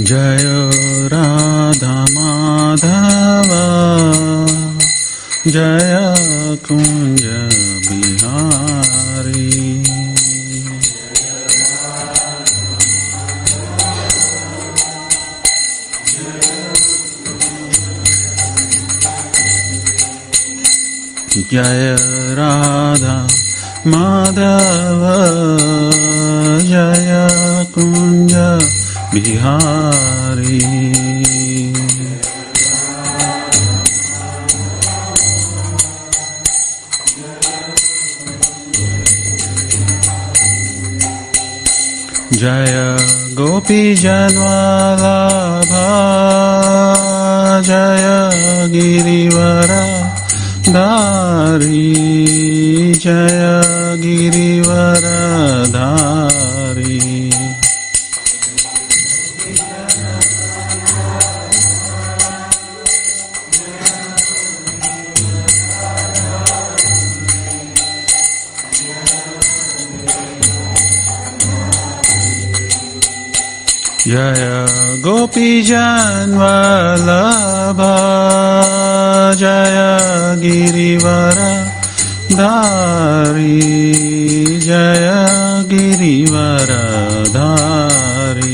जय राधा माधव जय कुंज बिहारी। जय राधा माधव जय कुंज बिहारी। जय गोपी जनवल्लभ जय गिरिवर धारी जय गिरिवर धारी। जय गोपी जनवल्लभ जय गिरिवर धारी जय गिरिवर धारी।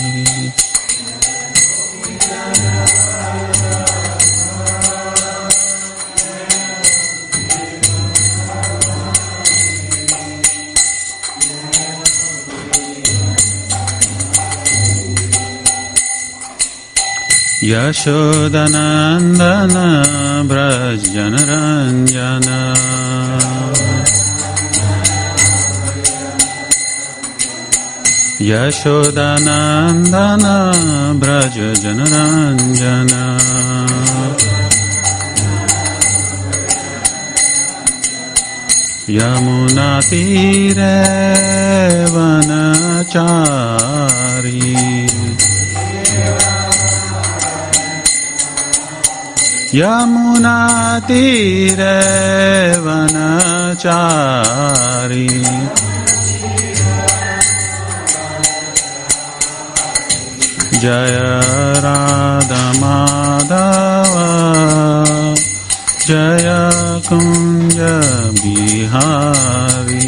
यशोदनंदन ब्रज जनरंजन यशोदनंदन ब्रज जनरंजन। यमुना तीरे वनचारी यमुना तीरे वनचारी। जय राधा माधव जय कुंज बिहारी।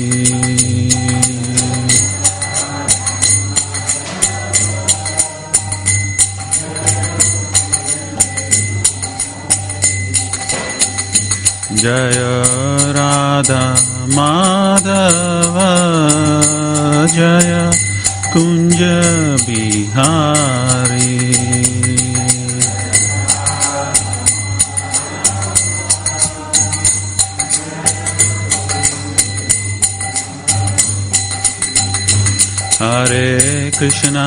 जय राधा माधव जय कुंज बिहारी। हरे कृष्णा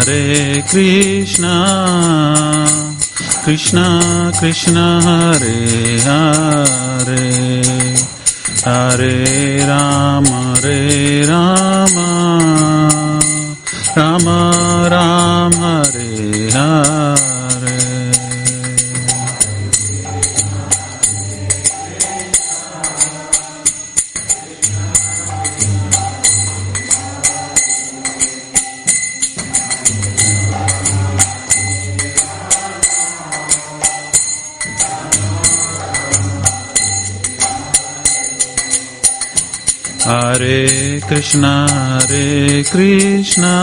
कृष्णा कृष्णा हरे हरे हरे राम राम राम हरे हरे। हरे कृष्णा कृष्णा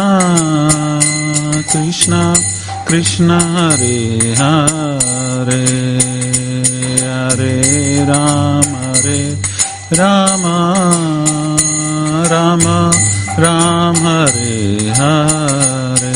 कृष्णा हरे हरे हरे राम राम राम हरे हरे।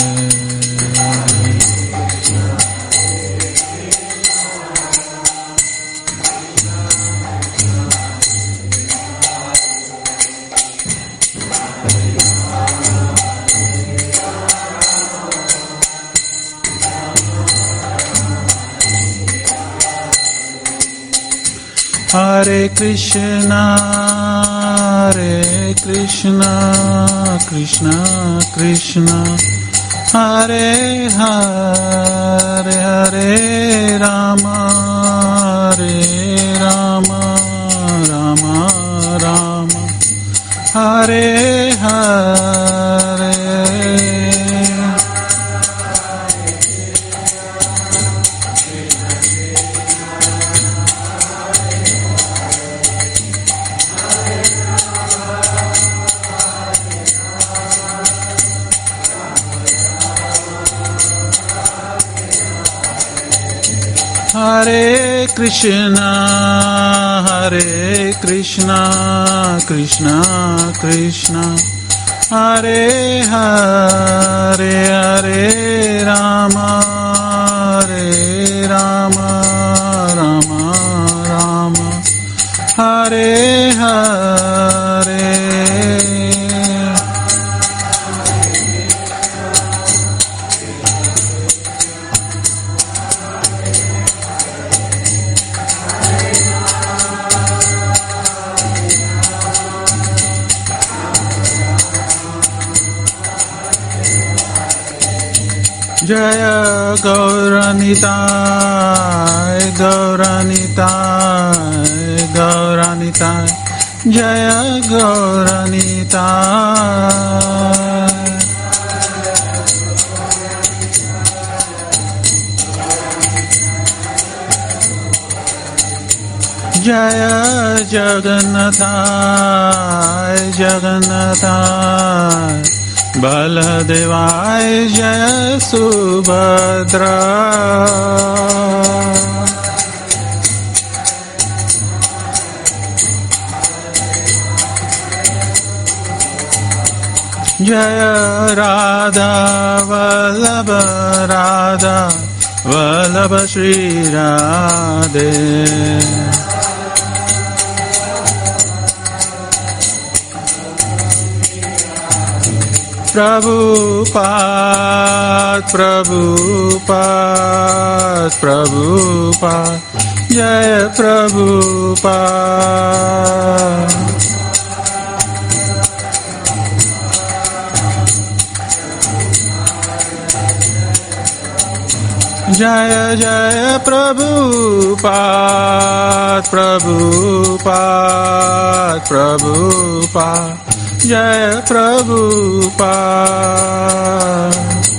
हरे Krishna Krishna Krishna Hare Hare Hare Ram Ram Ram Hare Hare Hare Krishna, Hare Krishna, Krishna Krishna, Hare Hare, Hare Rama, Hare Rama, Rama Rama, Hare Hare. Jaya Gauranitai, Gauranitai, Gauranitai, Jaya Gauranitai. Jaya Jagannathai, Jagannathai, Baladevai, Jaya Subhadra. Jaya Radha Vallabha, Radha Vallabha Shri Radhe. Prabhupada, Prabhupada, Prabhupada, Jaya Prabhupada. Jaya Jaya Prabhupada, Prabhupada, Prabhupada, Jaya Prabhupada.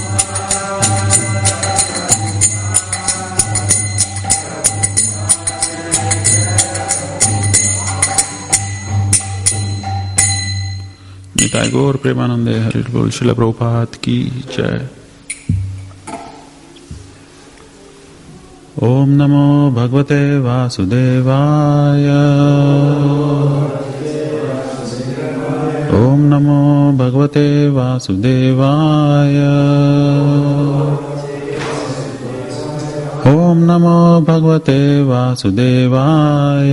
Nitai गौर प्रेमानंदे हरि बोल। श्रील प्रभुपाद की जय। ओम नमो भगवते वासुदेवाय। ओम नमो भगवते वासुदेवाय। ओम नमो भगवते वासुदेवाय।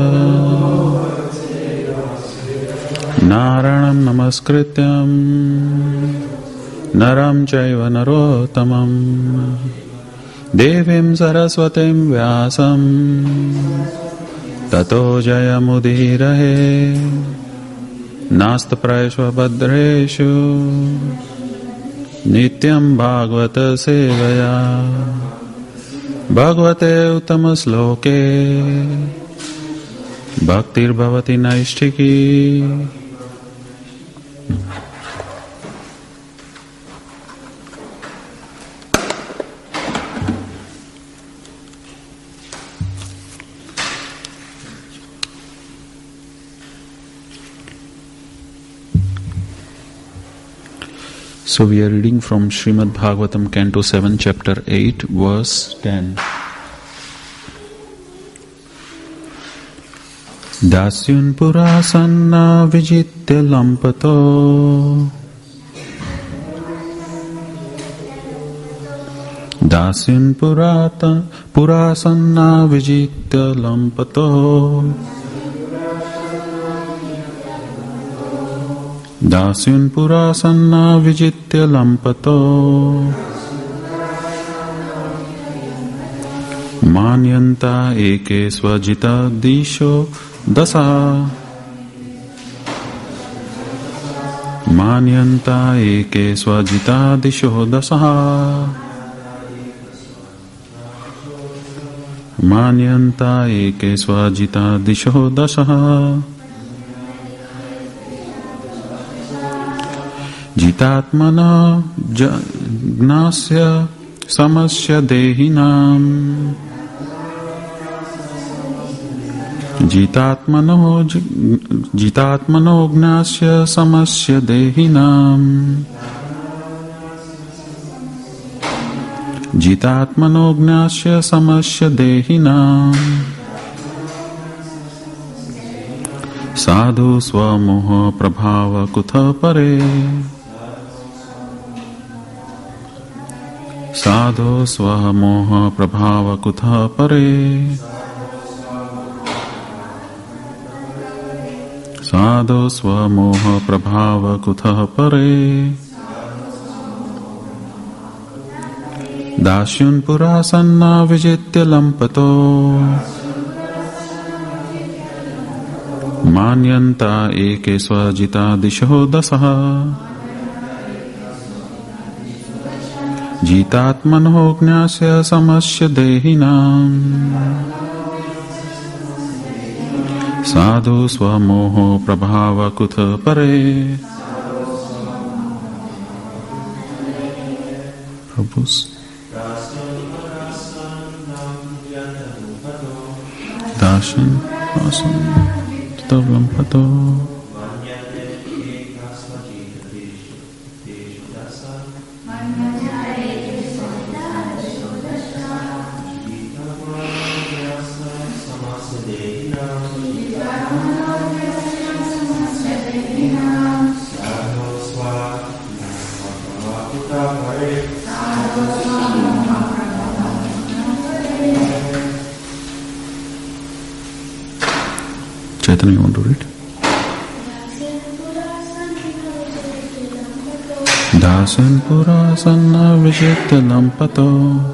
नारायणं नमस्कृत्यं नरं चैव नरोत्तमं देवीं सरस्वतीं व्यासं ततो जयमुदीरये। नास्तप्रैष्वभद्रेषु नित्यं भागवत सेवया। भगवते उत्तमश्लोके भक्तिर्भवति नैष्ठिकी। So we are reading from Srimad Bhagavatam, Canto 7, Chapter 8, Verse 10. Dasyun purasanna vijitya lampato. Dasyun purasanna vijitya lampato. Dasyun purasanna vijitya lampato. Manyanta eke swajita disho dasa. Manyanta eke swajita disho dasa. Manyanta eke swajita disho dasa. Jitatmana gnasya samasya dehinam. Jitatmano gnasya samasya dehinam. Jitatmano gnasya samasya dehinam sadhu swamoha prabhava kutha pare sadhu swamoha prabhava kutha pare sadhu swamoha prabhava kutha pare Dasyun purasanna vijitya lampato Manyanta eke swajita disho dasaha Jitatmano gnasya samasya dehinam Sadhu swamoho prabhava kutha pare Prabhus Darshan Asan Tavlampato Chaitanya, you want to read? Dasan pura sanna vijitya lampato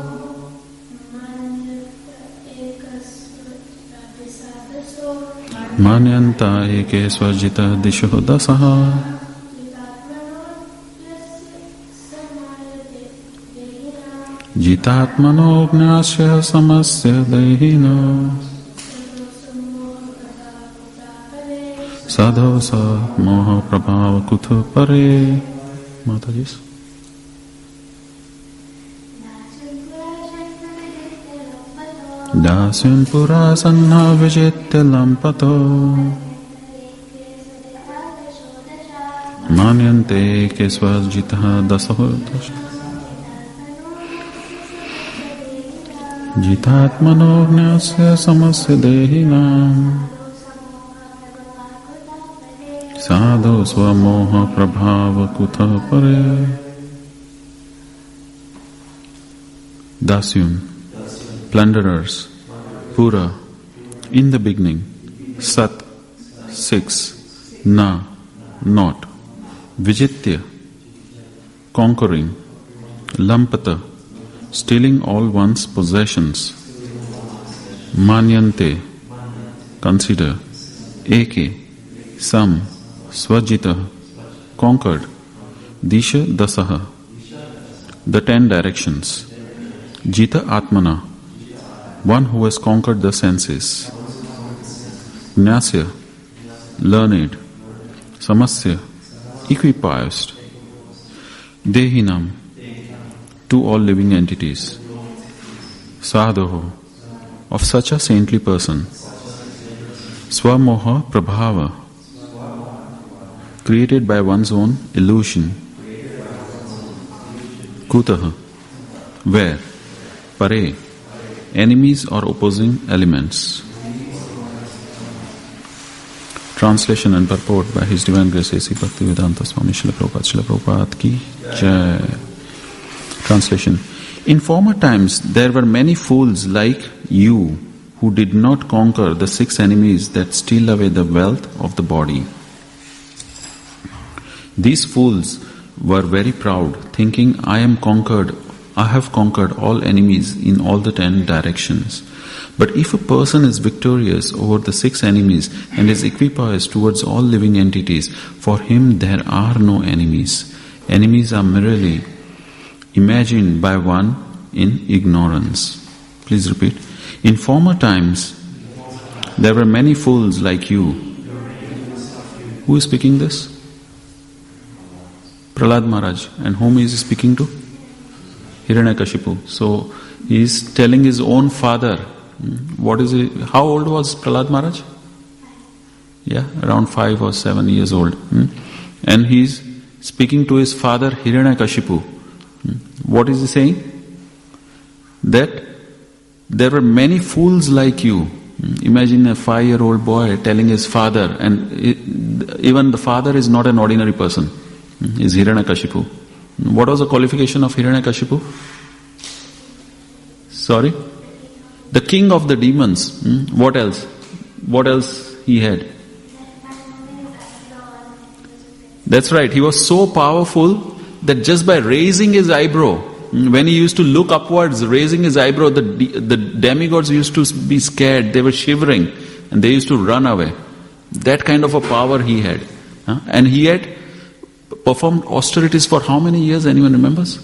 Manyanta eke swajita disho dasaha Jitatmano gnasya samasya dehina Sadho sa moha prabhava kutha pare Mataji. Dasyun pura sanna vijitya lampato Manyante ke swajita dasaho Jitatmano gnasya samasya dehinam Sadhu swamoha prabhava kutha pare Dasyun, plunderers, Pura, in the beginning, Sat, 6, Na, not, Vijitya, conquering, Lampata, stealing all one's possessions, Manyante, consider, Eke, some, Swajita, conquered, Disha Dasaha, the 10 directions, Jita Atmana, one who has conquered the senses, Gnasya, learned, Samasya, equipoised, Dehinam, to all living entities, Sadho, of such a saintly person, Swamoha Prabhava, created by one's own illusion. Kutaha, where? Pare, enemies or opposing elements. Translation and purport by His Divine Grace A.C. Bhaktivedanta Swami Srila Prabhupada ki Jai. Translation. In former times there were many fools like you who did not conquer the 6 enemies that steal away the wealth of the body. These fools were very proud, thinking, I have conquered all enemies in all the 10 directions. But if a person is victorious over the 6 enemies and is equipoised towards all living entities, for him there are no enemies. Enemies are merely imagined by one in ignorance. Please repeat. In former times, there were many fools like you. Who is speaking this? Prahlad Maharaj. And whom is he speaking to? Hiranyakashipu. So he is telling his own father. What is he? How old was Prahlad Maharaj? Yeah, around 5 or 7 years old. And he is speaking to his father Hiranyakashipu. What is he saying? that there were many fools like you. Imagine a 5-year-old boy telling his father, and even the father is not an ordinary person, is Hiranyakashipu. What was the qualification of Hiranyakashipu? Sorry? The king of the demons. What else? What else he had? That's right, he was so powerful that just by raising his eyebrow, when he used to look upwards, raising his eyebrow, the demigods used to be scared, they were shivering, and they used to run away. That kind of a power he had. And he had performed austerities for how many years? Anyone remembers?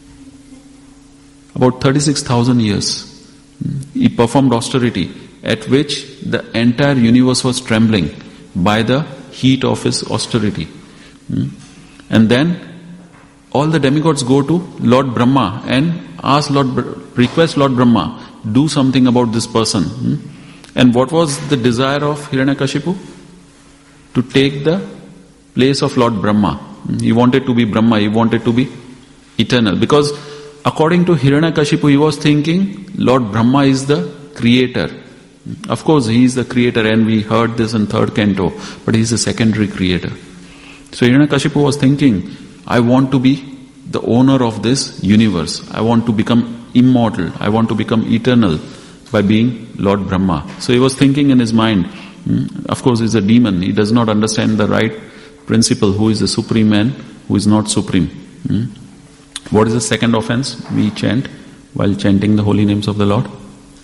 About 36,000 years. He performed austerity, at which the entire universe was trembling by the heat of his austerity. And then all the demigods go to Lord Brahma and request Lord Brahma, do something about this person. And what was the desire of Hiranyakashipu? To take the place of Lord Brahma. He wanted to be Brahma, he wanted to be eternal. Because according to Hiranyakashipu, he was thinking Lord Brahma is the creator. Of course, he is the creator, and we heard this in 3rd canto, but he is a secondary creator. So Hiranyakashipu was thinking, I want to be the owner of this universe. I want to become immortal. I want to become eternal by being Lord Brahma. So he was thinking in his mind. Of course, he's a demon. He does not understand the right principle, who is the supreme and who is not supreme. What is the second offense we chant while chanting the holy names of the Lord?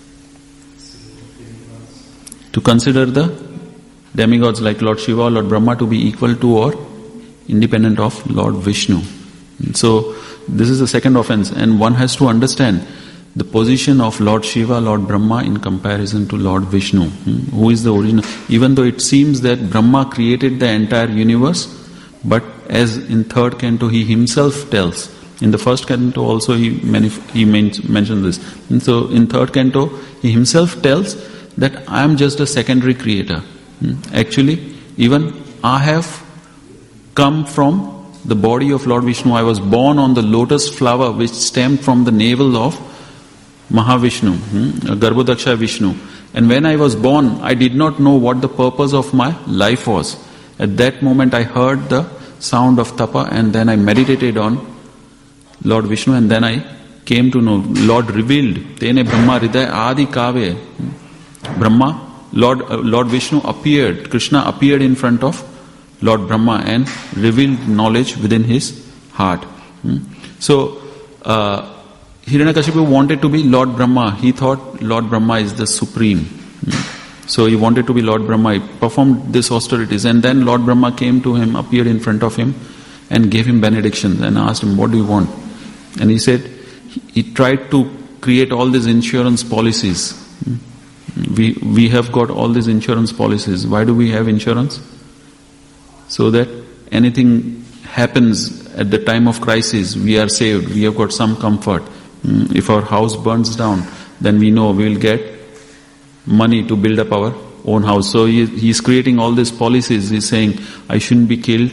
To consider the demigods like Lord Shiva or Lord Brahma to be equal to or independent of Lord Vishnu. So this is the second offense, and one has to understand the position of Lord Shiva, Lord Brahma in comparison to Lord Vishnu, who is the original. Even though it seems that Brahma created the entire universe, but as in 3rd canto he himself tells, in the 1st canto also he mentioned this. And so in 3rd canto he himself tells that I am just a secondary creator. Actually, even I have come from the body of Lord Vishnu. I was born on the lotus flower which stemmed from the navel of Mahavishnu, Garbhodaksha Vishnu. And when I was born, I did not know what the purpose of my life was. At that moment I heard the sound of tapa, and then I meditated on Lord Vishnu, and then I came to know. Lord revealed, Tene Brahma Hridaya Adi Kave. Brahma, Lord Vishnu appeared, Krishna appeared in front of Lord Brahma and revealed knowledge within his heart. So, Hiranyakashipu wanted to be Lord Brahma. He thought Lord Brahma is the supreme. So he wanted to be Lord Brahma. He performed these austerities, and then Lord Brahma came to him, appeared in front of him and gave him benedictions and asked him, what do you want? And he said, he tried to create all these insurance policies. We have got all these insurance policies. Why do we have insurance? So that anything happens at the time of crisis, we are saved, we have got some comfort. If our house burns down, then we know we will get money to build up our own house. So he is creating all these policies. He is saying, I shouldn't be killed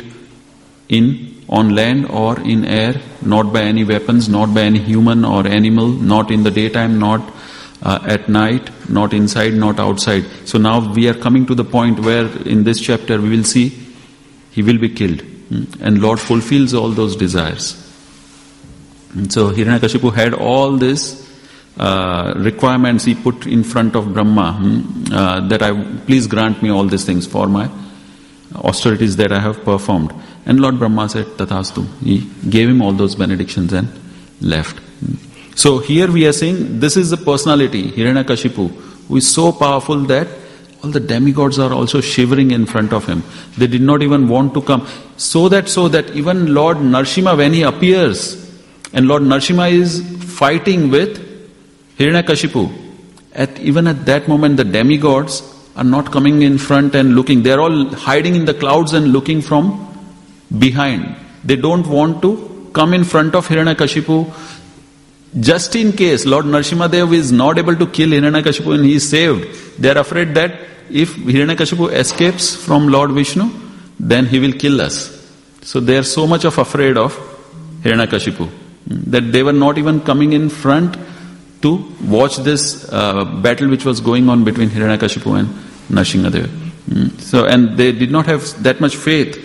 on land or in air, not by any weapons, not by any human or animal, not in the daytime, not at night, not inside, not outside. So now we are coming to the point where in this chapter we will see he will be killed. And Lord fulfills all those desires. And so Hiranyakashipu had all these requirements he put in front of Brahma, that please grant me all these things for my austerities that I have performed. And Lord Brahma said, Tathastu. He gave him all those benedictions and left. So here we are saying this is the personality, Hiranyakashipu, who is so powerful that all the demigods are also shivering in front of him. They did not even want to come. So that even Lord Narsimha, when he appears, and Lord Narsimha is fighting with Hiranyakashipu, even at that moment the demigods are not coming in front and looking. They are all hiding in the clouds and looking from behind. They don't want to come in front of Hiranyakashipu. Just in case Lord Narsimhadev is not able to kill Hiranyakashipu and he is saved, they are afraid that if Hiranyakashipu escapes from Lord Vishnu, then he will kill us. So they are so much afraid of Hiranyakashipu that they were not even coming in front to watch this battle which was going on between Hiranyakashipu and Nrsimhadev. So, and they did not have that much faith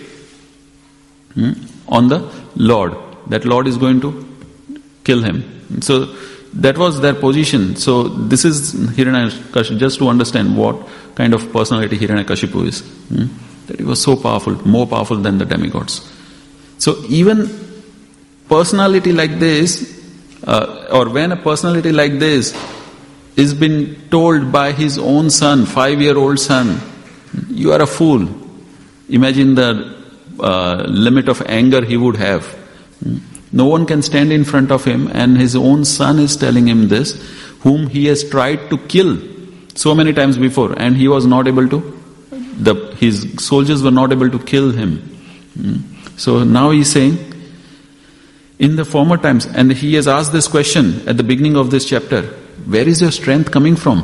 on the Lord. That Lord is going to kill him. So that was their position. So this is Hiranyakashipu, just to understand what kind of personality Hiranyakashipu is. That he was so powerful, more powerful than the demigods. So even personality like this, or when a personality like this is been told by his own son, 5-year-old son, you are a fool. Imagine the limit of anger he would have. No one can stand in front of him, and his own son is telling him this, whom he has tried to kill so many times before, and he was not able to, his soldiers were not able to kill him. So now he is saying, in the former times, and he has asked this question at the beginning of this chapter, where is your strength coming from?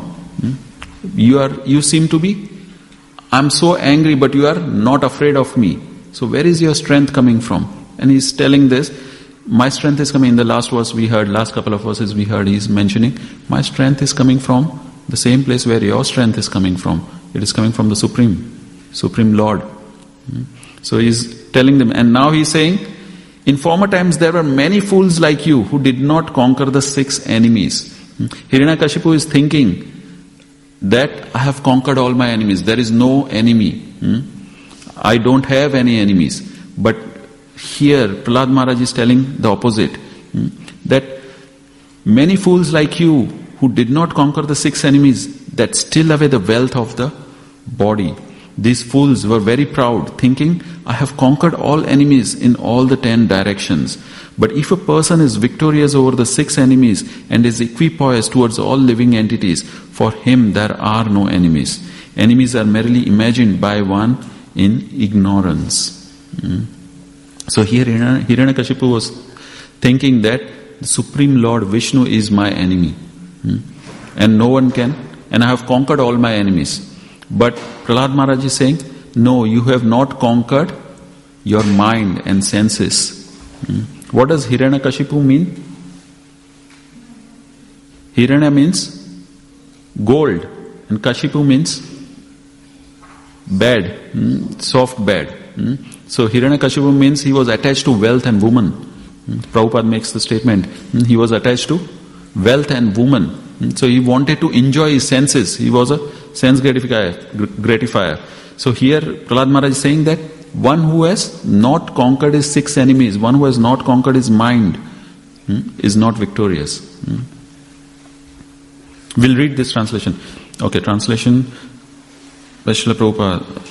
You seem to be, I'm so angry, but you are not afraid of me. So where is your strength coming from? And he's telling this, my strength is coming, in the last verse we heard, last couple of verses we heard, he's mentioning, my strength is coming from the same place where your strength is coming from. It is coming from the Supreme Lord. So he's telling them, and now he's saying, in former times there were many fools like you who did not conquer the 6 enemies. Hiranyakashipu is thinking that I have conquered all my enemies. There is no enemy. I don't have any enemies. But here Prahlad Maharaj is telling the opposite. That many fools like you who did not conquer the 6 enemies, that still away the wealth of the body. These fools were very proud, thinking, I have conquered all enemies in all the 10 directions. But if a person is victorious over the 6 enemies and is equipoised towards all living entities, for him there are no enemies. Enemies are merely imagined by one in ignorance. So here Hiranyakashipu was thinking that the Supreme Lord Vishnu is my enemy. And no one can, and I have conquered all my enemies. But Prahlad Maharaj is saying, no, you have not conquered your mind and senses. What does Hiranyakashipu mean? Hiranya means gold, and Kashipu means bed, soft bed. So Hiranyakashipu means he was attached to wealth and woman. Prabhupada makes the statement, he was attached to wealth and woman. So he wanted to enjoy his senses. He was a sense gratifier. So here Prahlad Maharaj is saying that one who has not conquered his 6 enemies, one who has not conquered his mind, is not victorious. We'll read this translation. Okay, translation by Srila Prabhupada.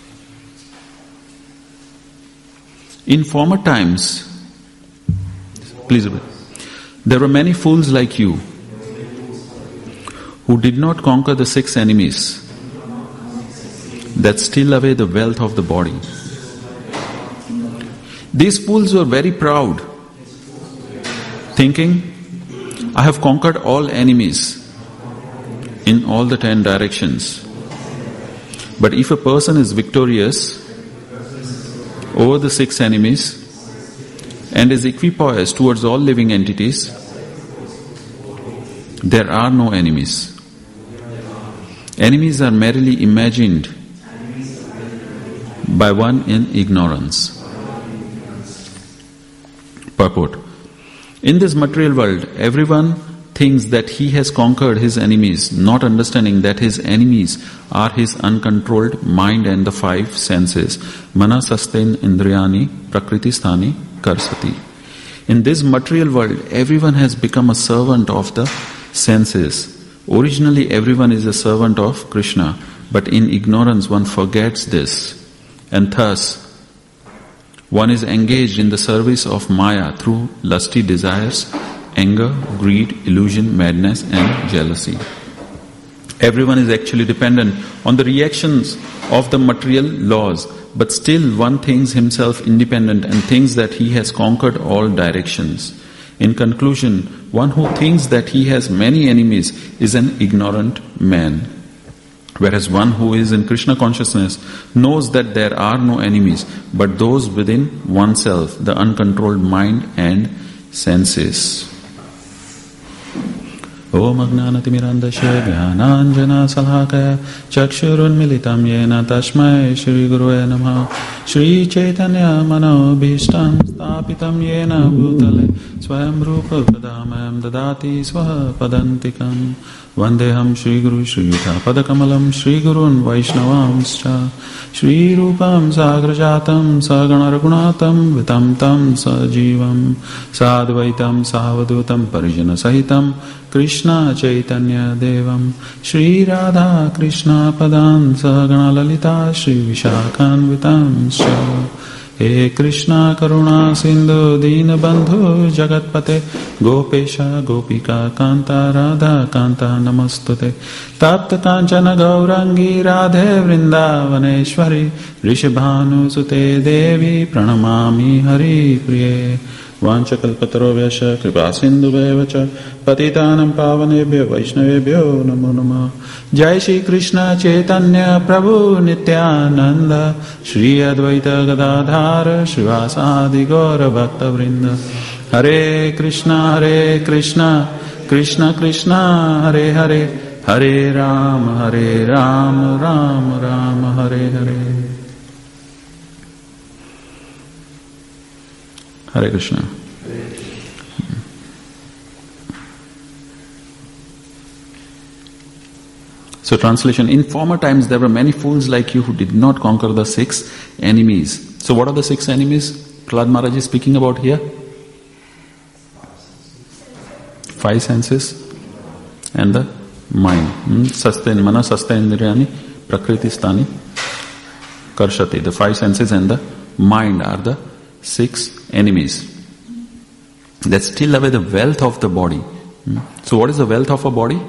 In former times, please read. There were many fools like you who did not conquer the 6 enemies that steal away the wealth of the body. These fools were very proud, thinking, I have conquered all enemies in all the 10 directions. But if a person is victorious over the 6 enemies and is equipoised towards all living entities, there are no enemies. Enemies are merely imagined by one in ignorance. Purport. In this material world, everyone thinks that he has conquered his enemies, not understanding that his enemies are his uncontrolled mind and the 5 senses. Manasastain indriyani prakriti sthani karsati. In this material world, everyone has become a servant of the senses. Originally, everyone is a servant of Krishna, but in ignorance one forgets this, and thus one is engaged in the service of Maya through lusty desires, anger, greed, illusion, madness and jealousy. Everyone is actually dependent on the reactions of the material laws, but still one thinks himself independent and thinks that he has conquered all directions. In conclusion, one who thinks that he has many enemies is an ignorant man, whereas one who is in Krishna consciousness knows that there are no enemies, but those within oneself, the uncontrolled mind and senses. Om Agnanatimirandasya Jnananjana Salakaya Chakshurunmilitam Yena Tashmai Shri Gurue Namaha Shri Chaitanya Manobhishtam Stapitam Yena Bhutale Swayam Rupa Padamayam Dadati Swaha Padantikam Vandeham Shri Guru Shri Yuta Padakamalam Shri Gurun Vaishnavamscha Shri Rupam Sagrajatam Sagana Raghunatam Vitam Tam Sajivam Sadvaitam Savadutam Parijana Sahitam Krishna Chaitanya Devam Shri Radha Krishna Padan Sagana Lalita Shri Vishakhan Vitam Sha He Krishna Karuna Sindhu Dina Bandhu Jagatpate Gopesha Gopika Kanta Radha Kanta Namastute Tapta Kanchana Gaurangi Radhe Vrindavaneshwari Rishabhanu Sute Devi Pranamami Hari Priye Vanchakalpataro Vyasha Kripa Sindhu Vevacha Patitanam Pavanebhyo Vaishnavebhyo Namo Namah Jai Shri Krishna Chaitanya Prabhu Nityananda Shri Advaita Gadadhara Srivasadi Gaura Bhakta Vrinda Hare Krishna Krishna Krishna Hare Hare Hare Rama Rama Rama Hare Hare Hare Krishna. So translation, in former times there were many fools like you who did not conquer the 6 enemies. So what are the 6 enemies Prahlad Maharaj is speaking about here? 5 senses and the mind. Sastain mana sastaindriyani prakriti stani karshati. The 5 senses and the mind are the 6 enemies that steal away the wealth of the body. So what is the wealth of a body?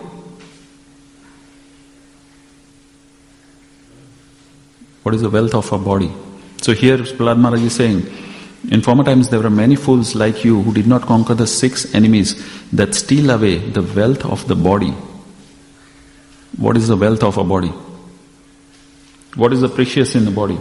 What is the wealth of a body? So here Prahlad Maharaj is saying, in former times there were many fools like you who did not conquer the 6 enemies that steal away the wealth of the body. What is the wealth of a body? What is the precious in the body?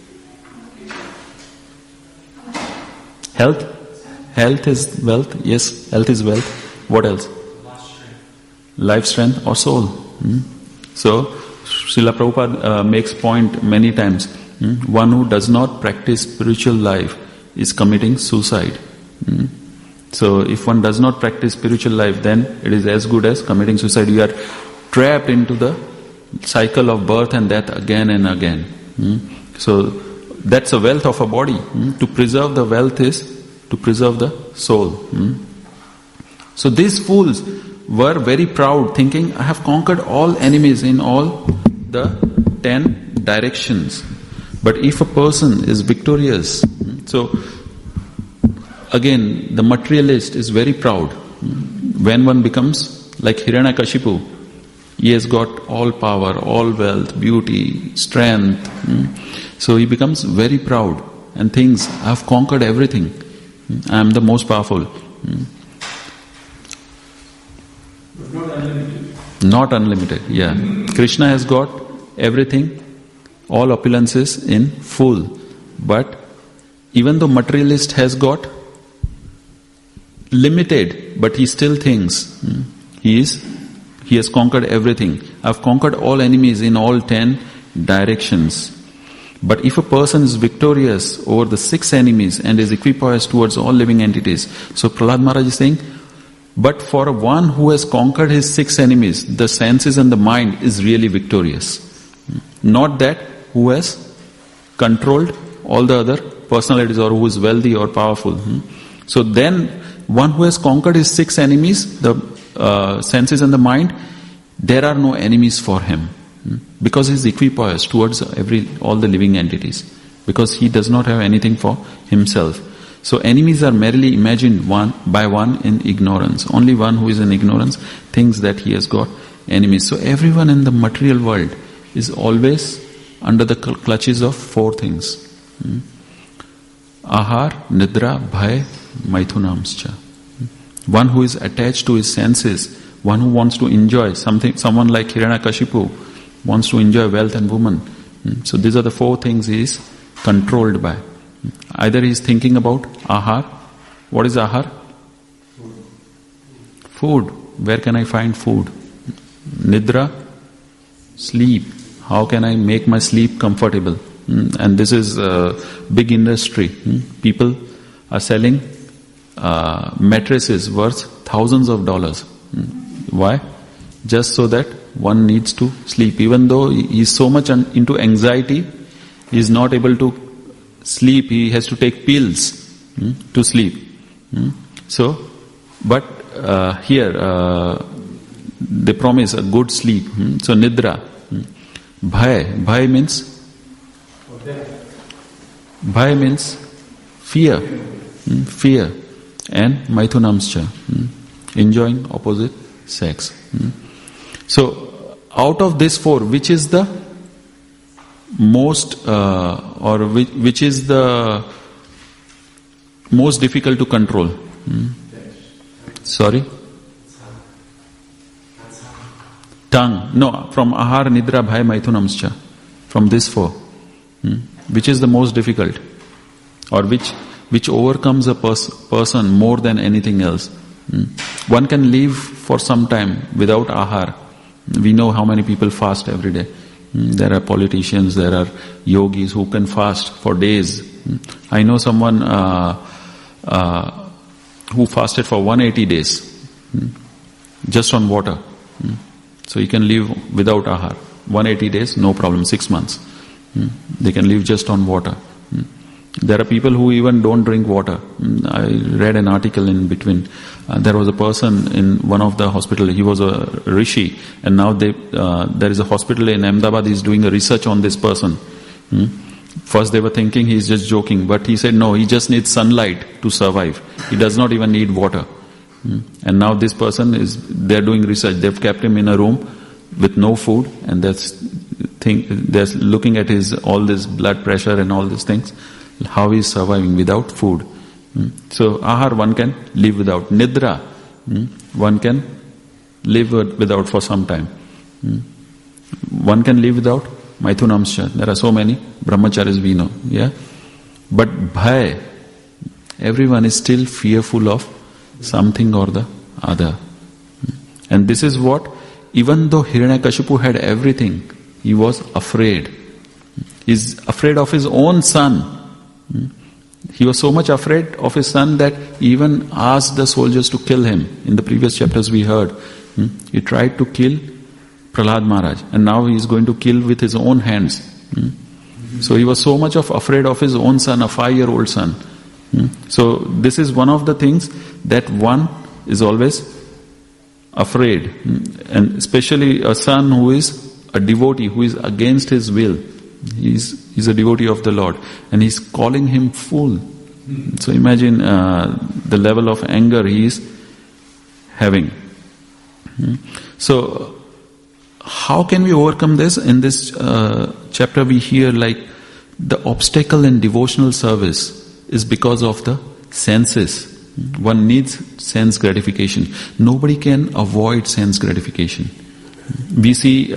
Health? Health is wealth. Yes, health is wealth. What else? Life strength or soul. So, Srila Prabhupada makes point many times. One who does not practice spiritual life is committing suicide. So, if one does not practice spiritual life, then it is as good as committing suicide. You are trapped into the cycle of birth and death again and again. So, that's the wealth of a body. To preserve the wealth is to preserve the soul. So these fools were very proud, thinking, I have conquered all enemies in all the 10 directions. But if a person is victorious, so again, the materialist is very proud. When one becomes like Hiranyakashipu, he has got all power, all wealth, beauty, strength. So he becomes very proud and thinks, I have conquered everything. I am the most powerful. But not unlimited. Not unlimited, yeah. Krishna has got everything, all opulences in full. But even though materialist has got limited, but he still thinks he has conquered everything. I have conquered all enemies in all 10 directions. But if a person is victorious over the 6 enemies and is equipoised towards all living entities, so Prahlad Maharaj is saying, but for one who has conquered his 6 enemies, the senses and the mind is really victorious. Not that who has controlled all the other personalities or who is wealthy or powerful. So then, one who has conquered his 6 enemies, the senses and the mind, there are no enemies for him. Because he is equipoised towards all the living entities. Because he does not have anything for himself. So enemies are merely imagined one by one in ignorance. Only one who is in ignorance thinks that he has got enemies. So everyone in the material world is always under the clutches of 4 things. Ahar, Nidra, Bhaya, Maithunamscha. One who is attached to his senses, one who wants to enjoy something, someone like Hiranyakashipu wants to enjoy wealth and woman. So these are the 4 things he is controlled by. Either he is thinking about ahar. What is ahar? Food. Where can I find food? Nidra, sleep. How can I make my sleep comfortable? And this is a big industry. People are selling mattresses worth thousands of dollars. Why? Just so that one needs to sleep. Even though he is so much into anxiety, he is not able to sleep. He has to take pills to sleep. So, but here they promise a good sleep. So nidra. Bhaya means fear. Fear. And maithunamscha. Enjoying opposite sex. So, out of these four, which is the most, which is the most difficult to control? Sorry? Tongue. No, from ahar, nidra, bhaya, maithunamscha. From these four. Which is the most difficult? Or which overcomes a person more than anything else? One can live for some time without ahar. We know how many people fast every day. There are politicians, there are yogis who can fast for days. I know someone who fasted for 180 days just on water. So he can live without ahar. 180 days, no problem, 6 months. They can live just on water. There are people who even don't drink water. I read an article in between. There was a person in one of the hospital. He was a rishi, and now there is a hospital in Ahmedabad. He's doing a research on this person. First they were thinking he's just joking, but he said no. He just needs sunlight to survive. He does not even need water. And now this person they're doing research. They've kept him in a room with no food, and they're looking at all this blood pressure and all these things. How he is surviving without food. So ahar one can live without. Nidra one can live without for some time. One can live without maithunamscha. There are so many brahmacharis we know. Yeah, but bhaya, everyone is still fearful of something or the other. And this is what, even though Hiranyakashipu had everything, he was afraid. He's afraid of his own son. He was so much afraid of his son that he even asked the soldiers to kill him. In the previous chapters we heard. He tried to kill Prahlad Maharaj, and now he is going to kill with his own hands. So he was so much afraid of his own son, a 5-year-old son. So this is one of the things that one is always afraid. And especially a son who is a devotee, who is against his will. He's a devotee of the Lord, and he's calling him fool. So imagine the level of anger he is having. So how can we overcome this? In this chapter we hear like the obstacle in devotional service is because of the senses. One needs sense gratification. Nobody can avoid sense gratification. We see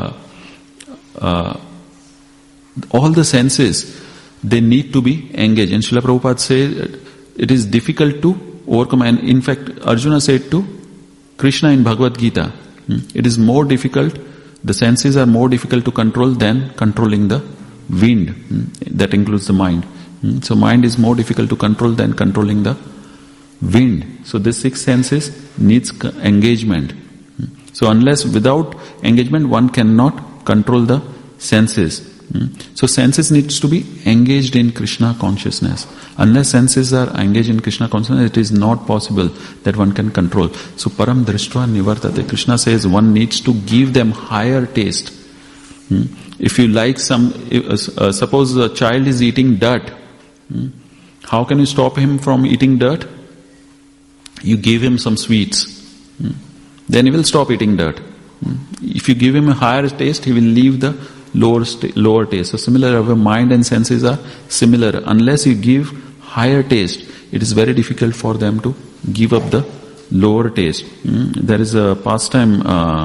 all the senses, they need to be engaged. And Srila Prabhupada said it is difficult to overcome. And in fact, Arjuna said to Krishna in Bhagavad Gita, it is more difficult, the senses are more difficult to control than controlling the wind. That includes the mind. So mind is more difficult to control than controlling the wind. So this 6 senses needs engagement. So without engagement, one cannot control the senses. So senses needs to be engaged in Krishna consciousness. Unless senses are engaged in Krishna consciousness, it is not possible that one can control. So param drishtva nivartate. Krishna says one needs to give them higher taste. If you like suppose a child is eating dirt, how can you stop him from eating dirt? You give him some sweets. Then he will stop eating dirt. If you give him a higher taste, he will leave the lower taste. So similar, our mind and senses are similar. Unless you give higher taste, it is very difficult for them to give up the lower taste. There is a pastime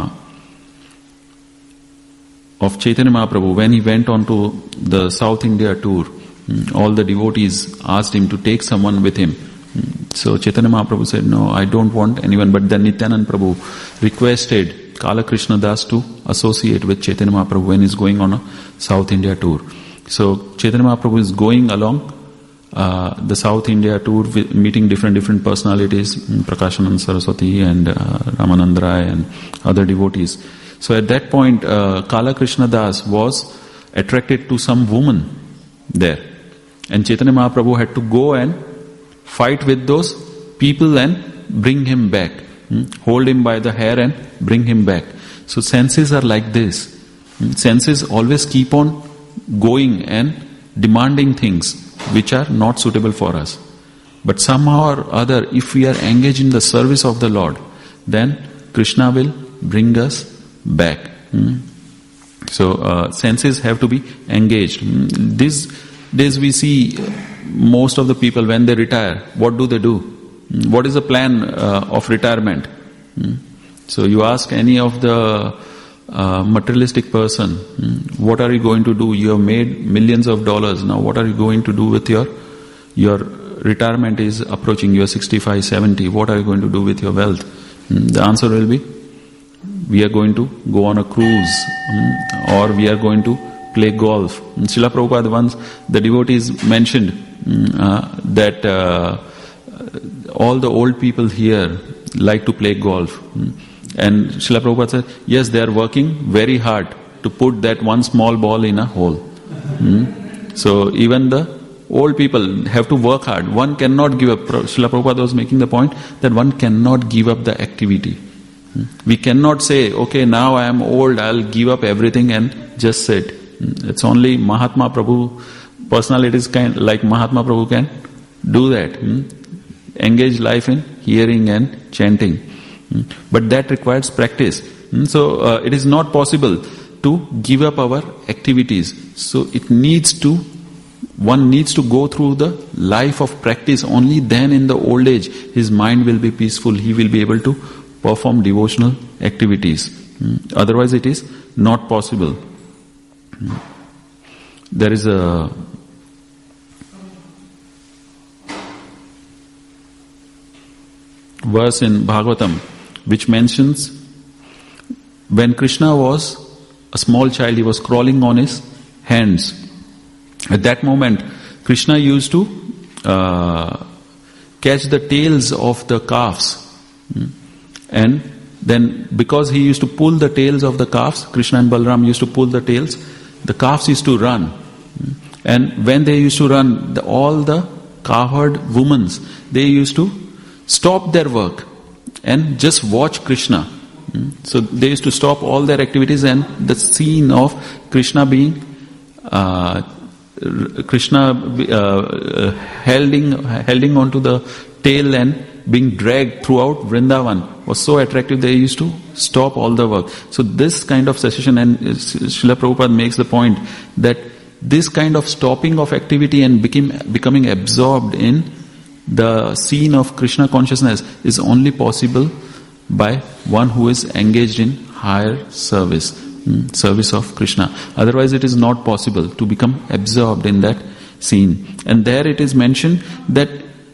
of Chaitanya Mahaprabhu when he went on to the South India tour. All the devotees asked him to take someone with him. So Chaitanya Mahaprabhu said, no, I don't want anyone. But then Nityanand Prabhu requested Kala Krishna Das to associate with Chaitanya Mahaprabhu when he's going on a South India tour. So Chaitanya Mahaprabhu is going along the South India tour, meeting different personalities, Prakashanand Saraswati and Ramanand Rai and other devotees. So at that point, Kala Krishna Das was attracted to some woman there. And Chaitanya Mahaprabhu had to go and fight with those people and bring him back. Hold him by the hair and bring him back. So senses are like this. Senses always keep on going and demanding things which are not suitable for us. But somehow or other, if we are engaged in the service of the Lord, then Krishna will bring us back. So senses have to be engaged. These days we see most of the people, when they retire, what do? What is the plan of retirement? So you ask any of the materialistic person, what are you going to do? You have made millions of dollars. Now what are you going to do with your retirement is approaching, you are 65, 70. What are you going to do with your wealth? The answer will be, we are going to go on a cruise, or we are going to play golf. Srila Prabhupada once, the devotees mentioned that all the old people here like to play golf. And Srila Prabhupada said, yes, they are working very hard to put that one small ball in a hole. So even the old people have to work hard. One cannot give up. Srila Prabhupada was making the point that one cannot give up the activity. We cannot say, okay, now I am old, I'll give up everything and just sit. It's only Mahatma Prabhu, personalities like Mahatma Prabhu can do that. Engage life in hearing and chanting. But that requires practice. So it is not possible to give up our activities. So one needs to go through the life of practice. Only then in the old age his mind will be peaceful. He will be able to perform devotional activities. Otherwise it is not possible. There is a verse in Bhagavatam which mentions when Krishna was a small child, he was crawling on his hands. At that moment, Krishna used to catch the tails of the calves. And then because he used to pull the tails of the calves, Krishna and Balaram used to pull the tails, the calves used to run. And when they used to run, all the cowherd women, they used to stop their work and just watch Krishna. So they used to stop all their activities, and the scene of Krishna being holding onto the tail and being dragged throughout Vrindavan was so attractive, they used to stop all the work. So this kind of cessation, and Srila Prabhupada makes the point that this kind of stopping of activity and becoming absorbed in the scene of Krishna consciousness is only possible by one who is engaged in higher service of Krishna. Otherwise it is not possible to become absorbed in that scene. And there it is mentioned that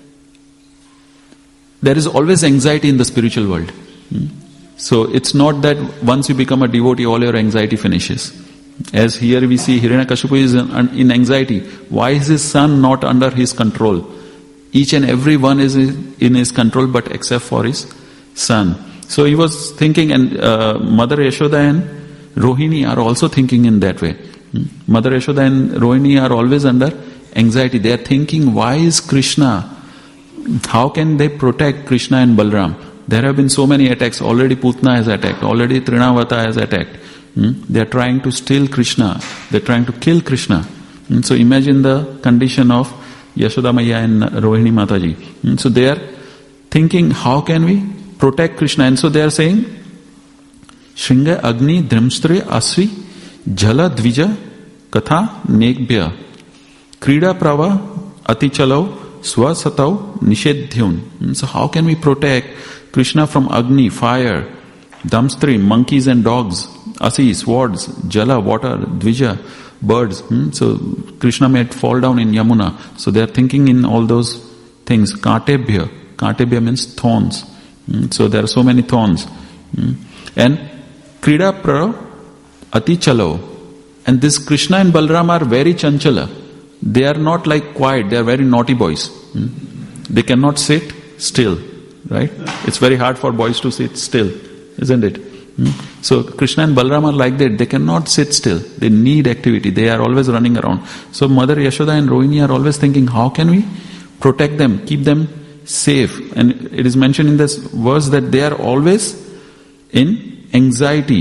there is always anxiety in the spiritual world. So it's not that once you become a devotee, all your anxiety finishes. As here we see Hiranyakashipu is in anxiety. Why is his son not under his control? Each and every one is in his control, but except for his son. So he was thinking, and Mother Yashoda and Rohini are also thinking in that way. Mother Yashoda and Rohini are always under anxiety. They are thinking, why is Krishna? How can they protect Krishna and Balaram? There have been so many attacks. Already Putna has attacked. Already Trinavata has attacked. They are trying to steal Krishna. They are trying to kill Krishna. So imagine the condition of Yashoda Maya and Rohini Mataji. So they are thinking, how can we protect Krishna? And so they are saying, Shringa Agni Dhrimstre Asri Jala Dvija Katha Nekbhya Krida Prava Atichalau Swasatau Nishedhyun. So how can we protect Krishna from Agni, fire, Dhamstri, monkeys and dogs, Asi, swords, Jala, water, Dvija, birds. So Krishna may fall down in Yamuna. So they are thinking in all those things. Katebhya, Katebya means thorns. So there are so many thorns. And Krida Pra Ati Chalo. And this Krishna and Balram are very chanchala. They are not like quiet, they are very naughty boys. They cannot sit still, right? It's very hard for boys to sit still, isn't it? So Krishna and Balram are like that. They cannot sit still. They need activity. They are always running around. So Mother Yashoda and Rohini are always thinking, how can we protect them, keep them safe? And it is mentioned in this verse that they are always in anxiety.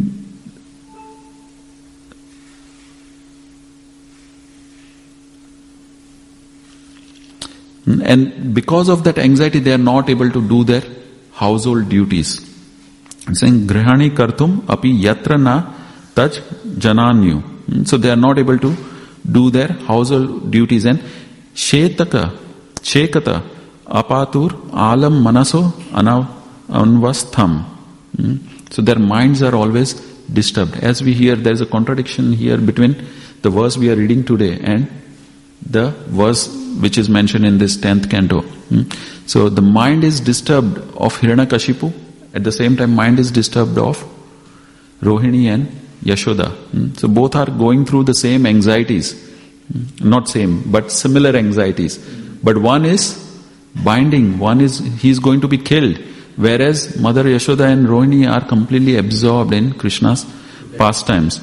And because of that anxiety, they are not able to do their household duties. It's saying, Grihani kartum api yatra na taj jananyu. So they are not able to do their household duties. And Shekata apatur alam manaso anvastham. So their minds are always disturbed. As we hear, there is a contradiction here between the verse we are reading today and the verse which is mentioned in this 10th canto. So the mind is disturbed of Hiranyakashipu. At the same time, mind is disturbed of Rohini and Yashoda. So both are going through the same anxieties. Not same, but similar anxieties. But one is binding, one is he is going to be killed. Whereas Mother Yashoda and Rohini are completely absorbed in Krishna's pastimes.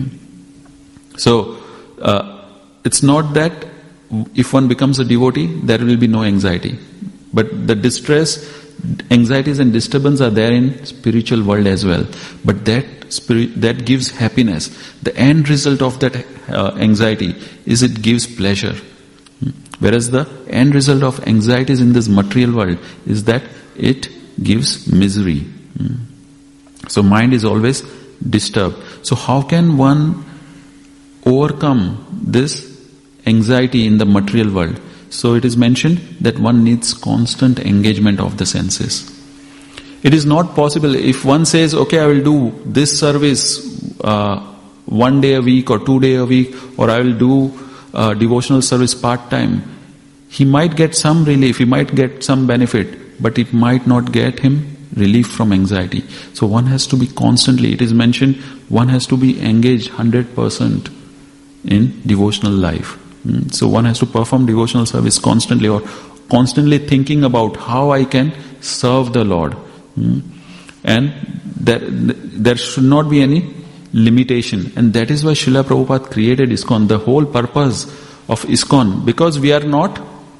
So it's not that if one becomes a devotee, there will be no anxiety. But the distress, anxieties and disturbance are there in spiritual world as well. But that gives happiness. The end result of that anxiety is it gives pleasure. Whereas the end result of anxieties in this material world is that it gives misery. So mind is always disturbed. So how can one overcome this anxiety in the material world? So it is mentioned that one needs constant engagement of the senses. It is not possible if one says, okay, I will do this service 1 day a week or 2 days a week, or I will do devotional service part-time. He might get some relief, he might get some benefit, but it might not get him relief from anxiety. So one has to be constantly, it is mentioned, one has to be engaged 100% in devotional life. So one has to perform devotional service constantly, or constantly thinking about how I can serve the Lord. And there should not be any limitation. And that is why Srila Prabhupada created ISKCON. The whole purpose of ISKCON, because we are not,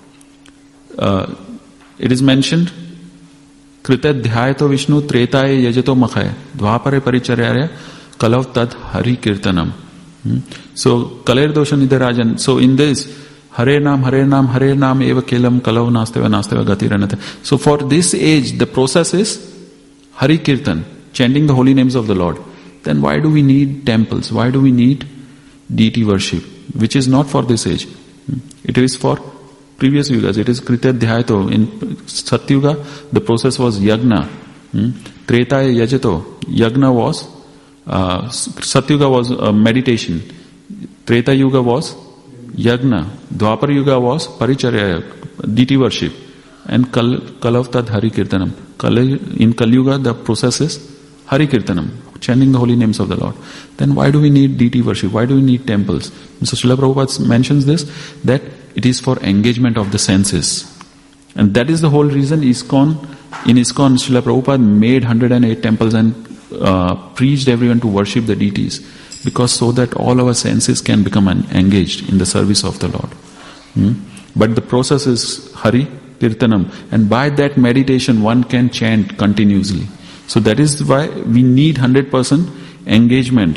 it is mentioned, Krita dhyayato Vishnu tretaya yajato makhaya dvapare paricharyaya kalav tad hari kirtanam. So Kaler dosha nidharajan. So in this Hare Nam eva kelam kalav nasteva gatiranata. So for this age the process is Hari Kirtan, chanting the holy names of the Lord. Then why do we need temples? Why do we need deity worship? Which is not for this age. It is for previous yugas. It is Krita dhyayato. In Satyuga the process was yagna. Tretaya yajato. Yagna was Satyuga was meditation. Treta Yuga was Yagna. Dwapar Yuga was Paricharya, deity worship. And Kalav Tad Hari Kirtanam. In Kali Yuga the process is Hari Kirtanam, chanting the holy names of the Lord. Then why do we need deity worship? Why do we need temples? So Srila Prabhupada mentions this, that it is for engagement of the senses. And that is the whole reason ISKCON, Srila Prabhupada made 108 temples and preached everyone to worship the deities, because so that all our senses can become engaged in the service of the Lord. But the process is Hari Kirtanam, and by that meditation one can chant continuously. So that is why we need 100% engagement.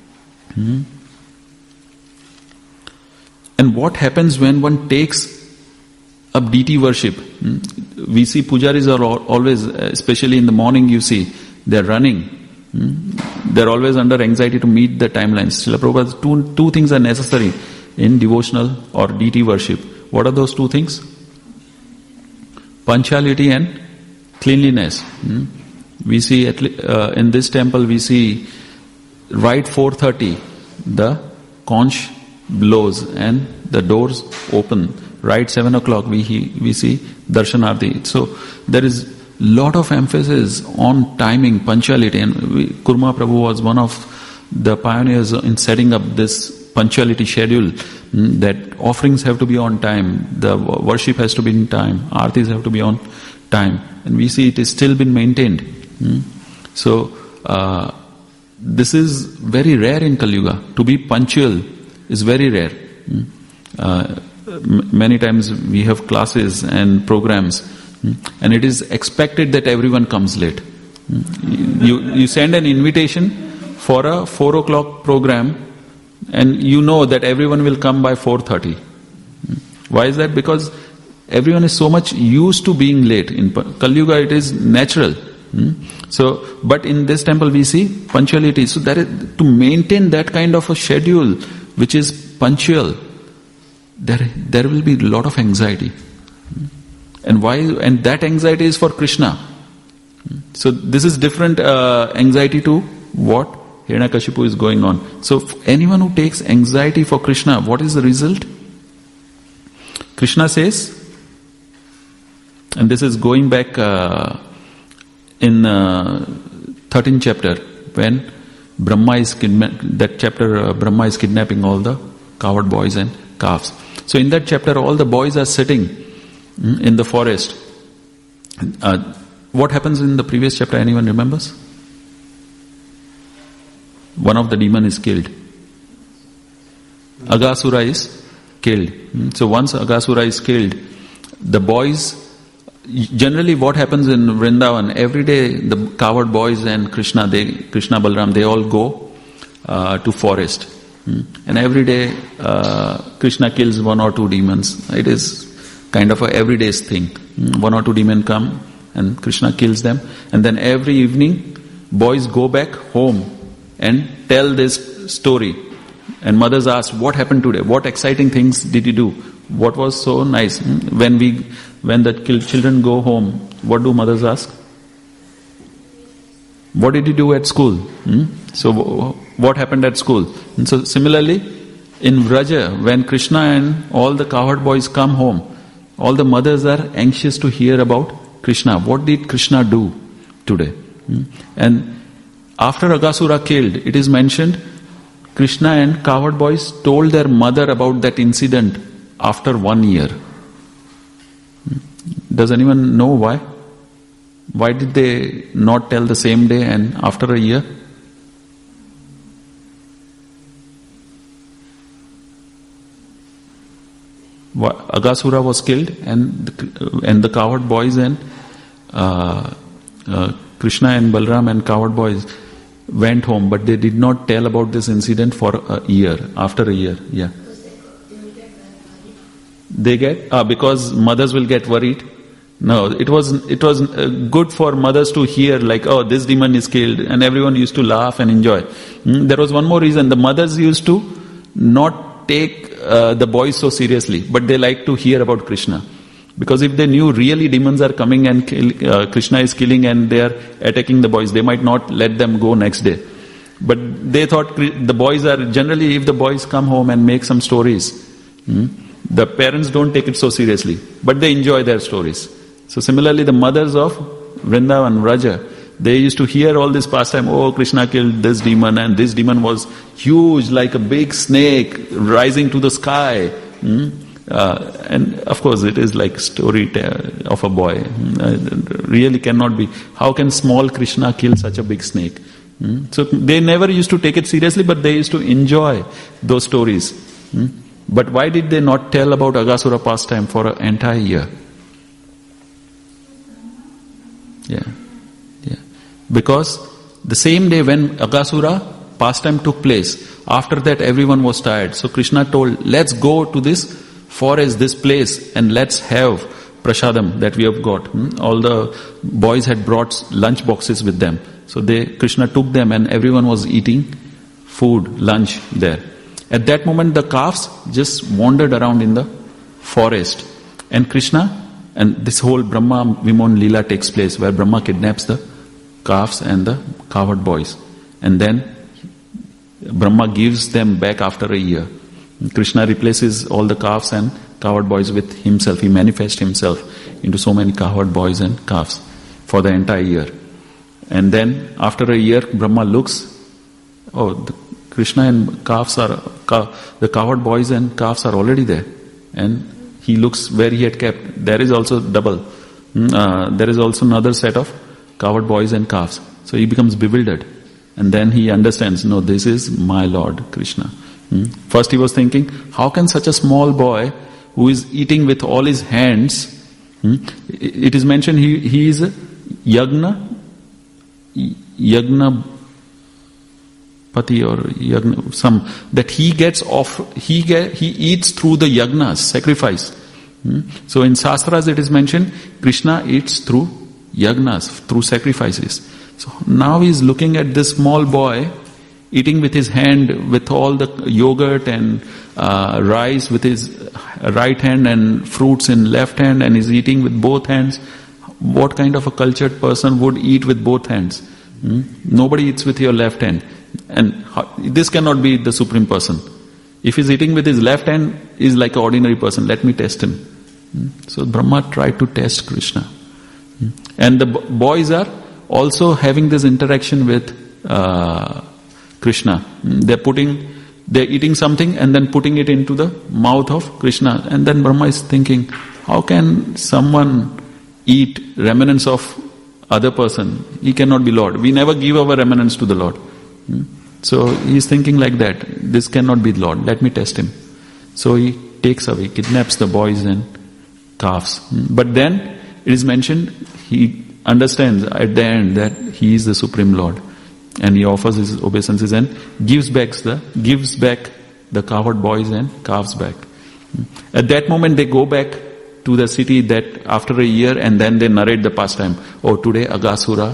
And what happens when one takes up deity worship? We see pujaris are always, especially in the morning, you see they are running. They are always under anxiety to meet the timelines. Srila Prabhupada, two things are necessary in devotional or deity worship. What are those two things? Punctuality and cleanliness. We see in this temple, we see right 4:30 the conch blows and the doors open Right 7 o'clock we see Darshanarti. So there is lot of emphasis on timing, punctuality, and Kurma Prabhu was one of the pioneers in setting up this punctuality schedule, that offerings have to be on time, the worship has to be in time, aartis have to be on time, and we see it is still been maintained. So this is very rare in Kali Yuga. To be punctual is very rare. Many times we have classes and programs, and it is expected that everyone comes late. You send an invitation for a 4 o'clock program, and you know that everyone will come by 4:30. Why is that? Because everyone is so much used to being late. In Kali Yuga it is natural. So, but in this temple we see punctuality. So that is, to maintain that kind of a schedule which is punctual, there will be a lot of anxiety. And why? And that anxiety is for Krishna. So this is different anxiety to what Hiranyakashipu is going on. So anyone who takes anxiety for Krishna, what is the result? Krishna says, and this is going back in 13th chapter, when Brahma is Brahma is kidnapping all the cowherd boys and calves. So in that chapter, all the boys are sitting in the forest. What happens in the previous chapter? Anyone remembers? One of the demon is killed. Aghasura is killed. So once Aghasura is killed, the boys, generally what happens in Vrindavan, every day the cowherd boys and Krishna Balaram, they all go to forest. And every day Krishna kills 1 or 2 demons. It is kind of a everyday thing. 1 or 2 demons come and Krishna kills them. And then every evening boys go back home and tell this story. And mothers ask, what happened today? What exciting things did you do? What was so nice? When the children go home, what do mothers ask? What did you do at school? So what happened at school? And so similarly, in Vraja, when Krishna and all the cowherd boys come home, all the mothers are anxious to hear about Krishna. What did Krishna do today? And after Aghasura killed, it is mentioned, Krishna and cowherd boys told their mother about that incident after 1 year. Does anyone know why? Why did they not tell the same day and after a year? Aghasura was killed, and the cowherd boys and Krishna and Balaram and cowherd boys went home, but they did not tell about this incident for a year. After a year, yeah. They get because mothers will get worried. No, it was good for mothers to hear like, oh, this demon is killed, and everyone used to laugh and enjoy. There was one more reason: the mothers used to not take the boys so seriously, but they like to hear about Krishna. Because if they knew really demons are coming and Krishna is killing and they are attacking the boys, they might not let them go next day. But they thought the boys are, generally if the boys come home and make some stories, the parents don't take it so seriously, but they enjoy their stories. So similarly the mothers of Vrindavan, Vraja, they used to hear all this pastime, oh, Krishna killed this demon, and this demon was huge like a big snake rising to the sky. And of course it is like story of a boy. Really cannot be. How can small Krishna kill such a big snake? So they never used to take it seriously, but they used to enjoy those stories. But why did they not tell about Aghasura pastime for an entire year? Yeah. Because the same day when Aghasura pastime took place, after that everyone was tired. So Krishna told, let's go to this forest, this place, and let's have prasadam that we have got. All the boys had brought lunch boxes with them. So Krishna took them and everyone was eating food, lunch there. At that moment the calves just wandered around in the forest. And Krishna, and this whole Brahma Vimon Leela takes place where Brahma kidnaps the calves and the cowherd boys. And then Brahma gives them back after a year. Krishna replaces all the calves and cowherd boys with himself. He manifests himself into so many cowherd boys and calves for the entire year. And then after a year, Brahma looks, Krishna and calves are, the cowherd boys and calves are already there. And he looks where he had kept. There is also double. There is also another set of cowherd boys and calves. So he becomes bewildered. And then he understands, no, this is my Lord Krishna. First he was thinking, how can such a small boy who is eating with all his hands, it is mentioned he is a Yagna Pati or Yagna, that he gets off, he eats through the Yagnas, sacrifice. So in Shastras it is mentioned, Krishna eats through Yagnas, through sacrifices. So now he is looking at this small boy eating with his hand, with all the yogurt and rice with his right hand and fruits in left hand, and is eating with both hands. What kind of a cultured person would eat with both hands? Nobody eats with your left hand. And this cannot be the Supreme Person. If he's eating with his left hand, he's like an ordinary person. Let me test him. So Brahma tried to test Krishna. And the boys are also having this interaction with Krishna. They're eating something and then putting it into the mouth of Krishna. And then Brahma is thinking, how can someone eat remnants of other person? He cannot be Lord. We never give our remnants to the Lord. So he is thinking like that. This cannot be Lord. Let me test him. So he takes away, kidnaps the boys and calves. But then it is mentioned, he understands at the end that he is the Supreme Lord. And he offers his obeisances and gives back the cowherd boys and calves back. At that moment they go back to the city that after a year, and then they narrate the pastime. Today Agasura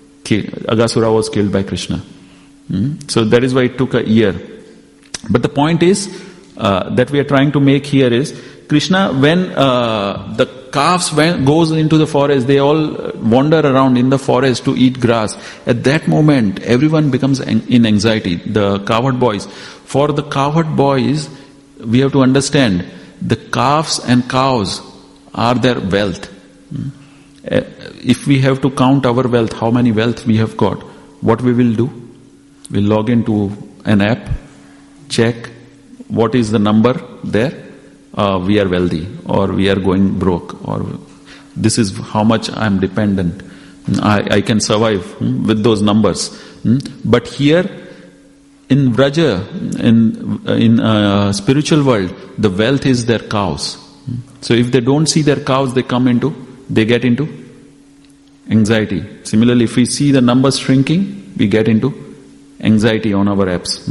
was killed by Krishna. So that is why it took a year. But the point is that we are trying to make here is, Krishna, when the calves goes into the forest, they all wander around in the forest to eat grass. At that moment, everyone becomes in anxiety. The cowherd boys. For the cowherd boys, we have to understand, the calves and cows are their wealth. If we have to count our wealth, how many wealth we have got, what we will do? We'll log into an app, check what is the number there. We are wealthy, or we are going broke, or this is how much I am dependent. I can survive with those numbers. But here in Vraja, in spiritual world, the wealth is their cows. So if they don't see their cows, they get into anxiety. Similarly, if we see the numbers shrinking, we get into anxiety on our apps.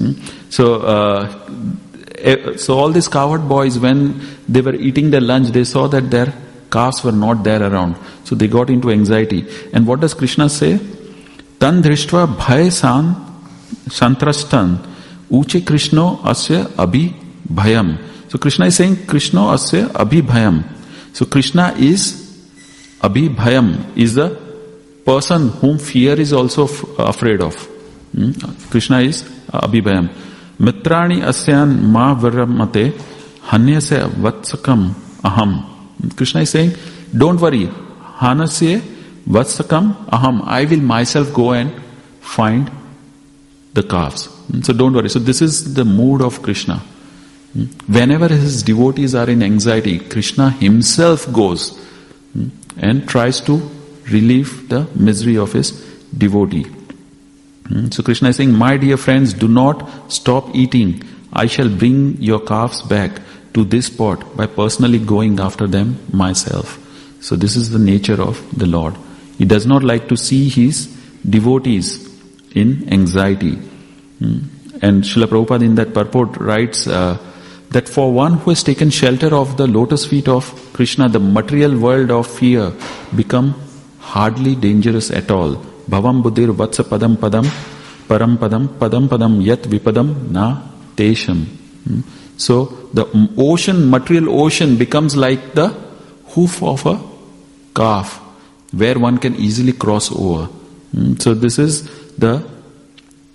So all these cowherd boys, when they were eating their lunch, they saw that their calves were not there around. So they got into anxiety. And what does Krishna say? Tan drishtva bhay santrastan uche Krishno asya abhi bhayam. So Krishna is saying, Krishno asya abhi bhayam. So Krishna is abhi bhayam, is the person whom fear is also afraid of. Krishna is abhibhayam. Mitrani asyan ma viramate hanyasya vatsakam aham. Krishna is saying, don't worry, hanasya vatsakam aham. I will myself go and find the calves. So don't worry. So this is the mood of Krishna. Whenever his devotees are in anxiety, Krishna himself goes and tries to relieve the misery of his devotee. So Krishna is saying, my dear friends, do not stop eating. I shall bring your calves back to this spot by personally going after them myself. So this is the nature of the Lord. He does not like to see his devotees in anxiety. And Srila Prabhupada in that purport writes that for one who has taken shelter of the lotus feet of Krishna, the material world of fear become hardly dangerous at all. Bhavam buddhir vatsa padam padam param padam yat vipadam na tesham. So the material ocean becomes like the hoof of a calf where one can easily cross over. So this is the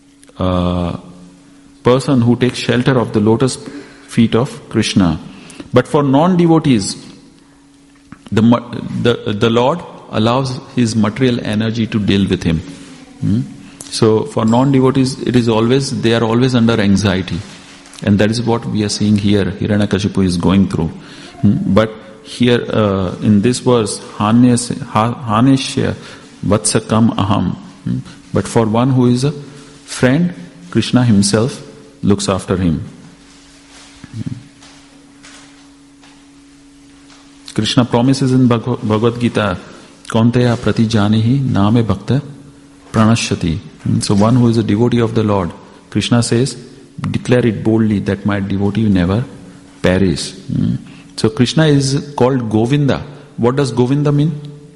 person who takes shelter of the lotus feet of Krishna. But for non-devotees, the Lord allows His material energy to deal with him. So for non-devotees, they are always under anxiety. And that is what we are seeing here. Hiranyakashipu is going through. But here in this verse, Haneshya Vatsakam Aham. But for one who is a friend, Krishna himself looks after him. Krishna promises in Bhagavad Gita, Kaunteya pratijanihi name bhakta pranashyati. So one who is a devotee of the Lord, Krishna says, declare it boldly that my devotee never perish. So Krishna is called Govinda. What does Govinda mean?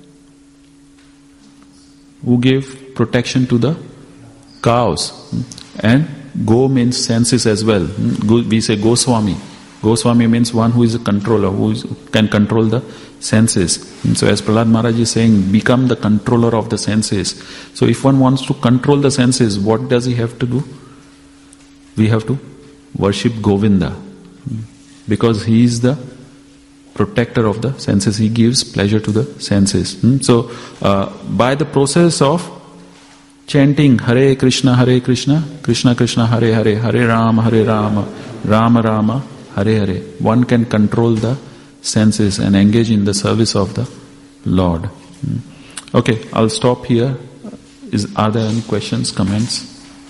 Who gave protection to the cows. And Go means senses as well. We say Goswami. Goswami means one who is a controller, who can control the senses. So as Prahlad Maharaj is saying, become the controller of the senses. So if one wants to control the senses, what does he have to do? We have to worship Govinda. Because he is the protector of the senses. He gives pleasure to the senses. So by the process of chanting Hare Krishna, Krishna Krishna, Hare Hare, Hare Rama, Rama Rama, Hare Hare, one can control the senses and engage in the service of the Lord. Okay, I'll stop here. Are there any questions, comments?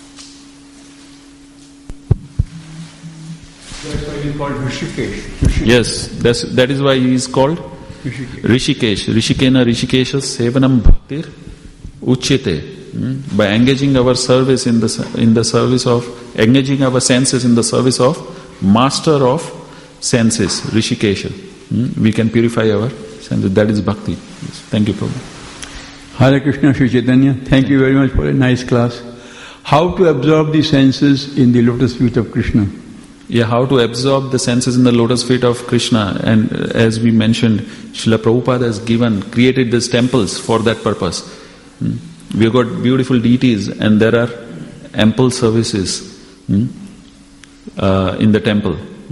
That's why he's called Rishikesh. Yes, that is why he is called Rishikesh. Rishikena Rishikesha Sevanam Bhaktir Uchyate. By engaging our service in the service of, engaging our senses in the service of master of senses, Rishikesha. We can purify our senses. That is bhakti. Yes. Thank you, Prabhu. Hare Krishna, Sri Chaitanya. Thank you very much for a nice class. How to absorb the senses in the lotus feet of Krishna? Yeah, how to absorb the senses in the lotus feet of Krishna. And as we mentioned, Srila Prabhupada has created these temples for that purpose. We've got beautiful deities and there are ample services in the temple.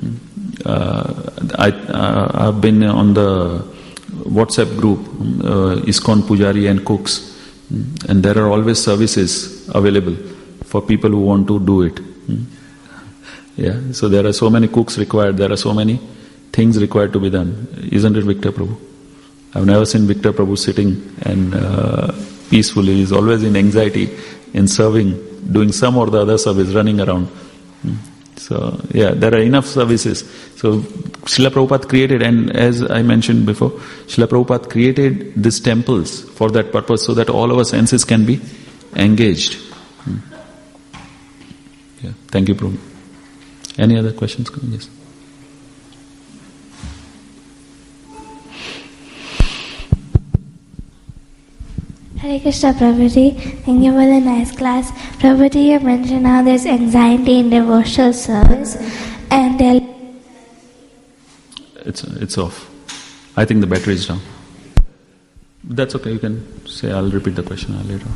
I've been on the WhatsApp group, ISKCON Pujari and cooks, and there are always services available for people who want to do it. Yeah, so there are so many cooks required, there are so many things required to be done. Isn't it, Victor Prabhu? I've never seen Victor Prabhu sitting and peacefully. He's always in anxiety, in serving, doing some or the other service, running around. So, yeah, there are enough services. So, Srila Prabhupada created, and as I mentioned before, Srila Prabhupada created these temples for that purpose so that all our senses can be engaged. Yeah, thank you, Prabhu. Any other questions? Yes. Hare Krishna, Prabhuji. Thank you for the nice class. Prabhuji, you mentioned how there's anxiety in devotional service, and it's off. I think the battery is down. That's okay. You can say. I'll repeat the question later.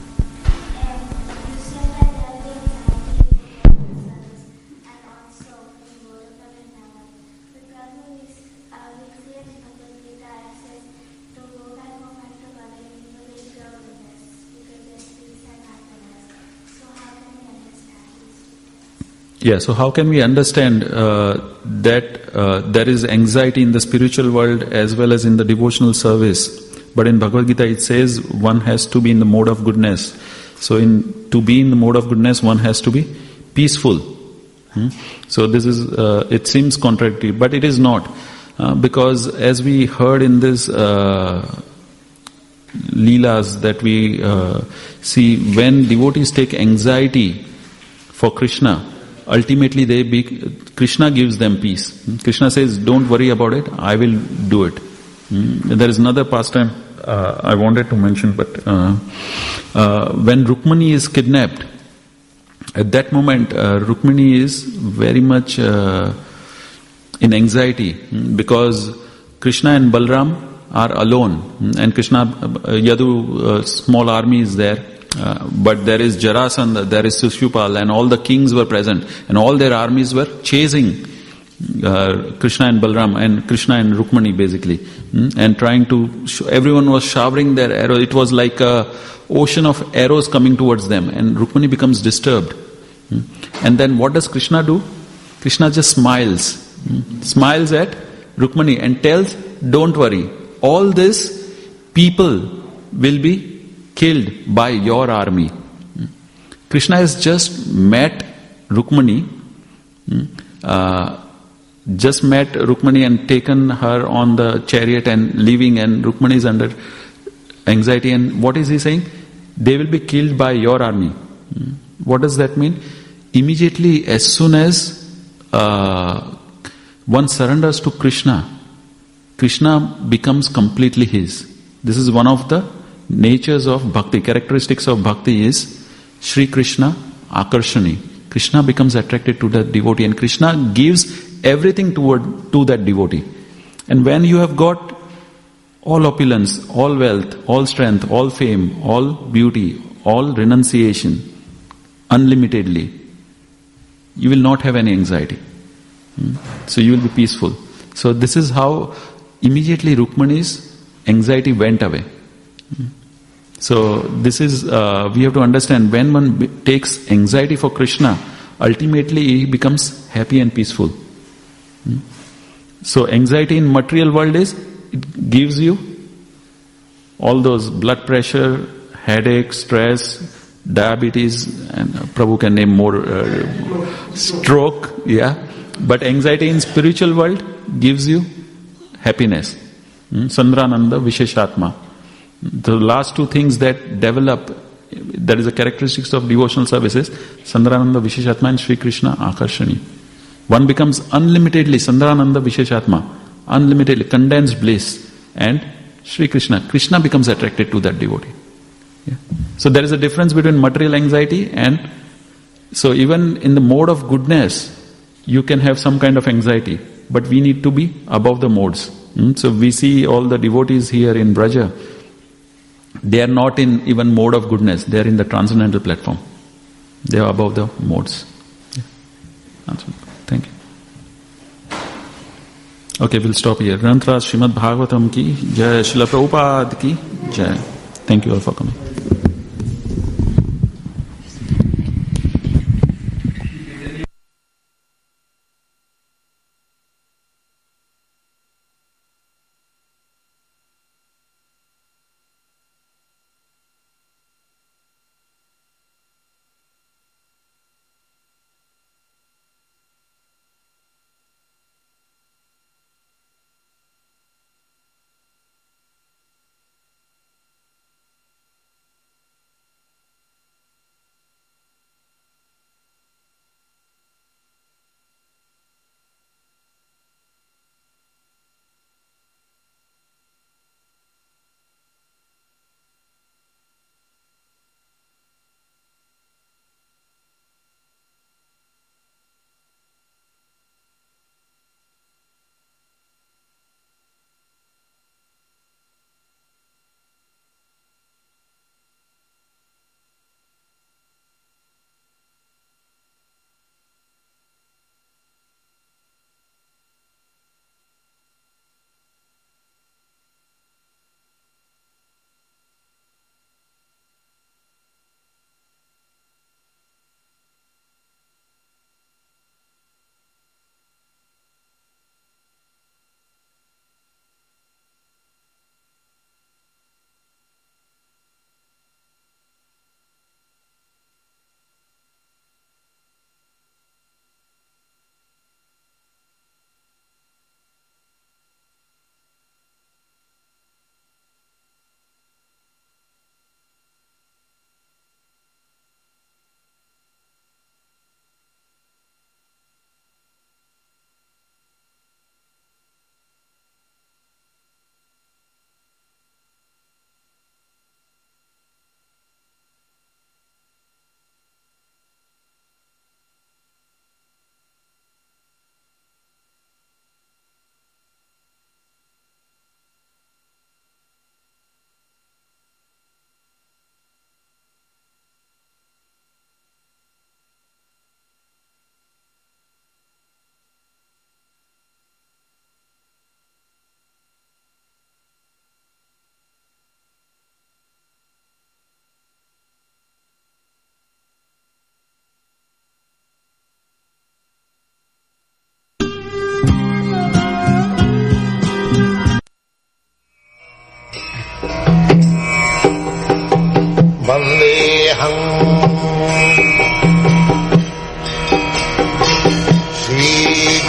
Yeah, so how can we understand that there is anxiety in the spiritual world as well as in the devotional service? But in Bhagavad Gita it says one has to be in the mode of goodness. So to be in the mode of goodness, one has to be peaceful. So this is, it seems contradictory, but it is not. Because as we heard in this Leelas that we see, when devotees take anxiety for Krishna, ultimately Krishna gives them peace. Krishna says, don't worry about it, I will do it. There is another pastime I wanted to mention, but when Rukmani is kidnapped, at that moment Rukmani is very much in anxiety because Krishna and Balram are alone, and Krishna, Yadu, small army is there. But there is Jarasandha, there is Sushupal, and all the kings were present, and all their armies were chasing Krishna and Balram and Krishna and Rukmani basically, and trying to everyone was showering their arrows. It was like a ocean of arrows coming towards them, and Rukmani becomes disturbed. And then what does Krishna do? Krishna just smiles at Rukmani and tells, don't worry, all this people will be killed by your army. Krishna has just met Rukmani, and taken her on the chariot and leaving, and Rukmani is under anxiety. And what is he saying? They will be killed by your army. What does that mean? Immediately, as soon as one surrenders to Krishna, Krishna becomes completely his. This is one of the natures of bhakti. Characteristics of bhakti is Shri Krishna Akarshani. Krishna becomes attracted to the devotee, and Krishna gives everything to that devotee. And when you have got all opulence, all wealth, all strength, all fame, all beauty, all renunciation, unlimitedly, you will not have any anxiety. So you will be peaceful. So this is how immediately Rukmani's anxiety went away. So this is, we have to understand, when one takes anxiety for Krishna, ultimately he becomes happy and peaceful. So anxiety in material world is, it gives you all those blood pressure, headache, stress, diabetes, and Prabhu can name more, stroke, yeah. But anxiety in spiritual world gives you happiness. Sandrananda, Visheshatma. The last two things that develop, that is the characteristics of devotional services, Sandrananda, Visheshatma and Sri Krishna Akarshani. One becomes unlimitedly Sandrananda, Visheshatma, unlimitedly condensed bliss, and Sri Krishna. Krishna becomes attracted to that devotee. Yeah. So there is a difference between material anxiety and, so even in the mode of goodness, you can have some kind of anxiety, but we need to be above the modes. So we see all the devotees here in Braja, they are not in even mode of goodness, they are in the transcendental platform. They are above the modes. Yeah. Thank you. Okay, we'll stop here. Granthras Srimad Bhagavatam ki Jai, Srila Prabhupada ki Jai. Thank you all for coming.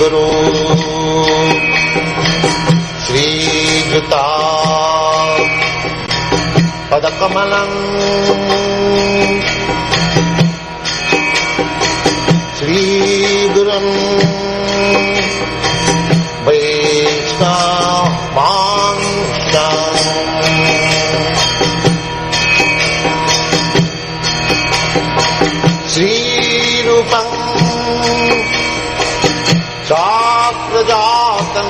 गुरु श्रीयुता पदकमलं श्रीगुरुं वैष्णवांश्च श्रीरूपं साग्रजातं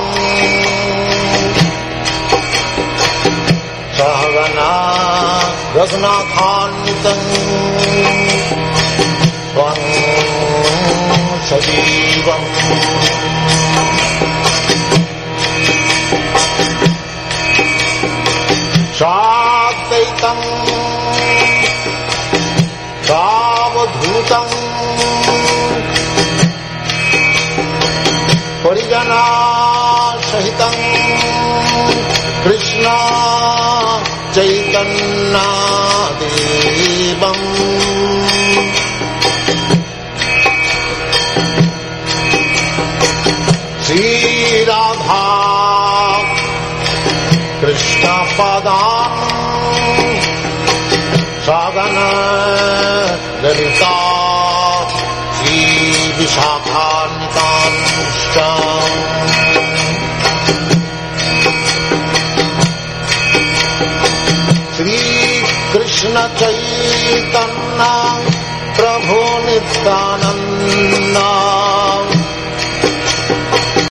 सहगना रघुनाथान्वितं त्वं सजीवम् साद्वैतं सावधूतं परिजना सहितं कृष्ण चैतन्यदेवम् श्रीराधा कृष्णपदान् सगन ललिता श्रीविशाखान्वितांश्च